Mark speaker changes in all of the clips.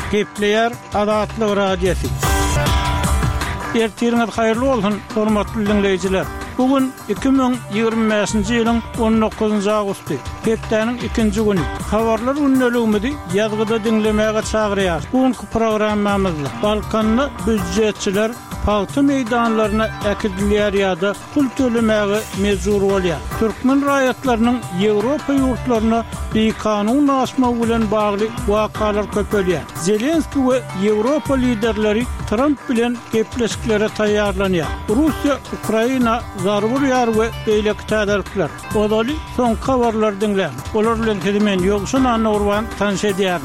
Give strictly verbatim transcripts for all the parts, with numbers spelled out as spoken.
Speaker 1: Gepleyer Adatlyk radiosu. Ertirňiz haýyrly bolsun, hormatly dinleýijiler. Bugün iki bin ýygrimi beşinji ýylyň on dokuzunjy agusty. Hepdeniň ikinji güni. Habarlar ünlüligimidi ýazgyda dinlemäge çagyrýar. Bugünkü programmamyzda Balkanly büdjetçiler palty meydanlaryna äkidilýär ýa-da pul tölemäge mejbur bolýar. Türkmen raýatlarynyň Ýewropa ýurtlaryna beýkanun aşma bilen bagly wakalar köpelýär. Zelenski we Ýewropa liderleri Trump bilen gepleşiklere taýýarlanýar. Russiýa, Ukraina zarbyr ýar we beýleki täderlikler. Odaly soň habarlar dinlän. Olar bilen hemen ýogşun anurwan tanış edýär.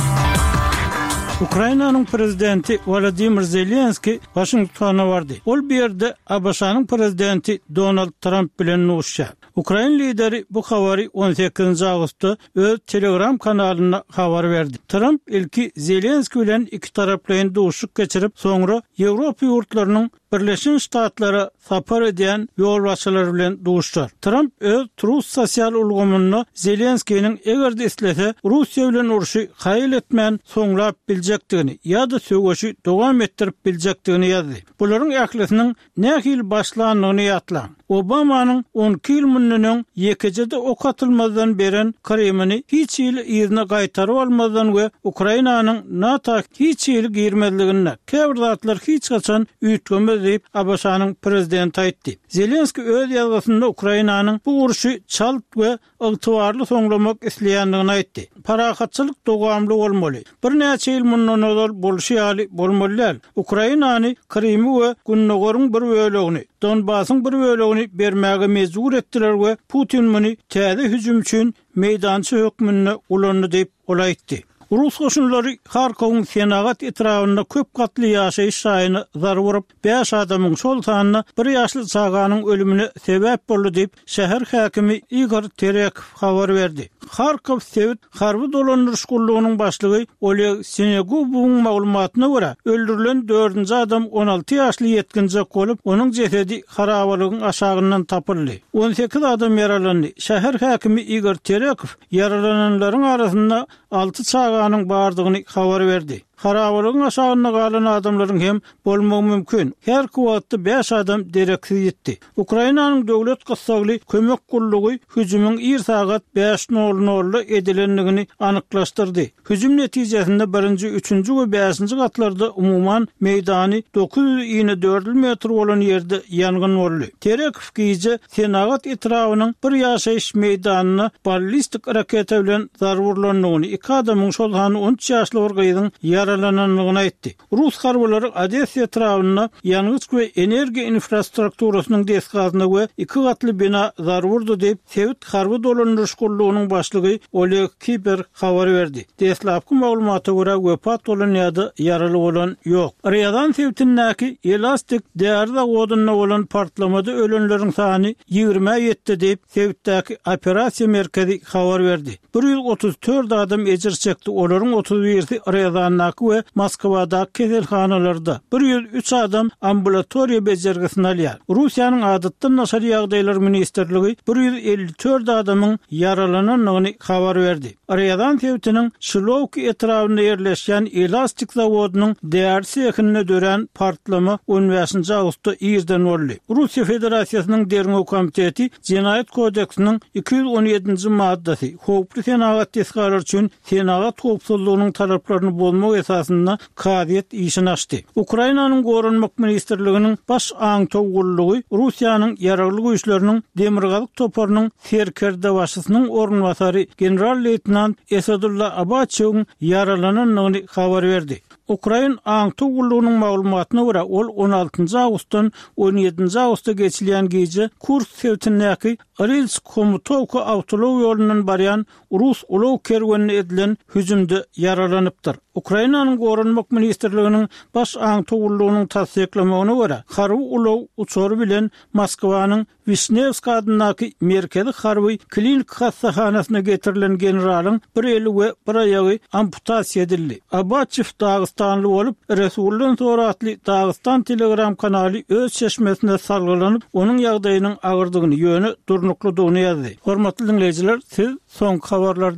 Speaker 1: Ukrainanyň prezidenti Volodymyr Zelenski Washingtona bardy. Ol bir ýerde A B Ş'nyň prezidenti Donald Trump bilen nuşşar. Ukraina lideri bu habary on sekizinji agustda öz Telegram kanalyna habar berdi. Trump ilki Zelenski bilen iki taraplyň duşuk geçirip soňra Ýewropa ýurtlarynyň Birleşen Ştatlara sapar edýän ýolbaşçylar bilen duşşar. Trump öz Truth sosial ulgamyny Zelenskiň egerde islese Russiýa bilen uruşy haýyl etmän soňlap biljekdigini ýa-da söwüşi dowam etdirip biljekdigini ýazdy. Bularyň ählisiniň nähil başlangyny ýatlan. Obamanyň on iki ýyl münnüniň ýekejede ok atylmazdan beren Kremlini hiç ýyl ýerine gaýtaryp almazdan we Ukrainanyň NATO hiç ýyl girmezligini käbir zatlar hiç gaçan üýtgemez diýip A B Ş'nyň prezidenti aýtdy. Zelenski öz ýazgysynda Ukrainanyň bu uruşy çalt we ygtybarly soňlamak isleýändigini aýtdy. Parahatçylyk dowamly bolmaly. Bir näçe ýyl mundan bolşýaly bolmalylar. Ukrainany Kremi we Günnogoryň bir bölegini, Donbasyň bir bölegini bermäge mejbur etdiler we Putin muny täze hüjüm üçin meýdançy hökmüne ulandy diýip olaýtdy. Rus goşunlary Harkowyň senagat etrawyna köp gatly ýaşaýyş şaýyny zar vurup beş adamyň şol tanyna bir ýaşly çaganyň ölümine sebäp boldy diýip şäher häkimi Igor Terekhov habar berdi. Harkov Sewit harby dolandyryş gullugynyň başlygy Oleg Senegubowyň maglumatyna görä öldürilen dördünji adam on alty ýaşly ýetkinjek bolup onuň jesedi harabalygyň aşagyndan tapyldy. on sekiz adam yaralandy. Şäher häkimi Igor Terekhov yaralananlaryň arasynda alty çaganyň bardygyny habar berdi. Harabalygyň aşagyna galan adamlaryň hem bolmagy mümkin. Her kuwatda beş adam dereksiz ýetdi. Ukrainanyň döwlet gassagly kömek gullugy hüjümüň bir sagat beş nol edilenligini anyklaşdyrdy. Hüjüm netijesinde birinji, üçünji we beşinji gatlarda umumyň meýdany dokuz ýyl dört metr bolan ýerde ýangyn boldy. Terekhov giýje senagat etrawynyň bir ýaşaýyş meýdanyna ballistik raketa bilen zarwurlandygyny, iki adamyň şol hany on üç ýaşly bir gyzyň yaralananlygyny aýtdy. Rus harbylary Odessa etrawyna ýanygyç we energiýa infrastrukturasynyň desgazyna we iki gatly bina zarwurdy diýip Sewit harby dolandyryş gullugynyň başlygy Oleg Kiber habar berdi. Deslapky maglumata görä wepat bolan ýa-da yaraly bolan ýok. Ryadan Sewit'in näki elastik därde godunyna bolan partlamada ölenleriň sany ýygrimi ýetdi diýip Sewitdäki operasiýa merkezi habar berdi. bir ýüz otuz dört adam ejir çekdi. Olaryň otuz biri Ryadan we Moskwada keselhanalarda. bir ýüz üç adam ambulatoriýa bejergisini alýar. Russiýanyň adatdan naşar ýagdaýlar ministrligi bir ýüz elli dört adamyň yaralananyny habar berdi. Ryadan Sewitiniň Şilovki etrawyna ýerleşýän elastik zawodynyň däýer sehine dören partlama on beşinji agustda ýerden boldy. Russiýa Federasiýasynyň Derňo komiteti Jenaýat kodeksiniň iki yüz on ýedinji maddasy howply senagat tesgalar üçin senagat howpsuzlygynyň talaplaryny bolmak esasynda kadiýet işini açdy. Ukrainanyň gorunmak ministrliginiň baş aňtow gullugy Russiýanyň ýaragly güýçleriniň demirgalyk toparynyň serkerde başçysynyň ornwasary general-leytenant Esadullah Abaçyň yaralananyny habar berdi. Ukraina aňtow gullugynyň maglumatyna görä ol on altynji agustdan on ýedinji agustda geçilýän gece Kursk Sewitindäki Rilsk Komutovka awtolow ýolundan barýan Rus ulaw kerwenine edilen hüjümde yaralanypdyr. Ukrainanyň gorunmak ministrliginiň baş aňtow gullugynyň tasdiklamagyna görä harby ulaw uçary bilen Moskwanyň Vishnevsk adynaky merkezi harby klinik hassahanasyna getirilen generalyň bir eli we bir aýagy amputasiýa edildi. Abaçev Dağıstanlı bolup Resulden soratly Dağıstan Telegram kanaly öz çeşmesinde salgylanyp onuň ýagdaýynyň agyrdygyny ýöne durnukludygyny ýazdy. Hormatly dinleýijiler, siz soň habarlar